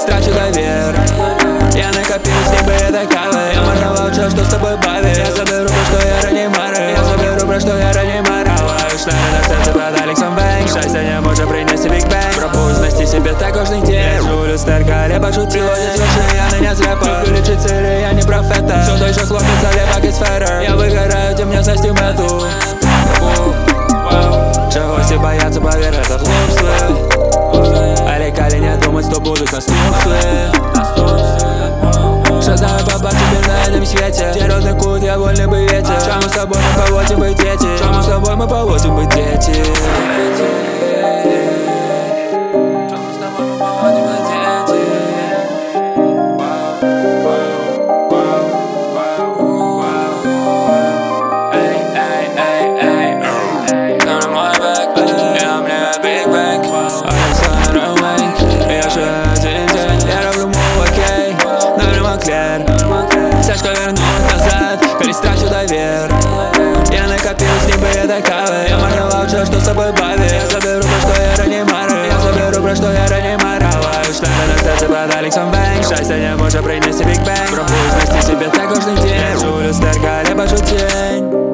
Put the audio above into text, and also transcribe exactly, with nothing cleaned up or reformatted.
страчу доверие. Я накопил с небы этой кавы. Я марновал все, что с тобой бави. Я заберу про что я ранее мараю. Я заберу про что я ранее мараю. Шнары на серце под Алексом Бэнк. Щастя не може принести Биг Бэнк. Пропусть знести себе так кожний день. Лежу люстерка, я пошутил. Ходит вершины, я ныне зрэпа. Люблю лечить цели, я не профета. Все той же хлопец, залепак из феррер. Я выгораю, темня за стим эту. Чогось і бояться, повір, это глупствы. Але коли не думать, то будут наступствы. Что знаю, побачу теперь на этом свете. Где родный кут, я вольный бы ветер. Чему с тобой мы поводим быть дети? Чему с тобой мы поводим быть дети? Тяжко вернуть назад, коли страчу доверие. Я накопил с небы этой кавы. Я марновал все, что с собой бави. Я заберу про что я ранее мараю. Я заберу про что я ранее мараю. Шнары на серце под Алексом Бэнк. Щастя не може принести Биг Бэнк. Пропусть знести себе так кожний день. Лежу люстерка, я бачу тень.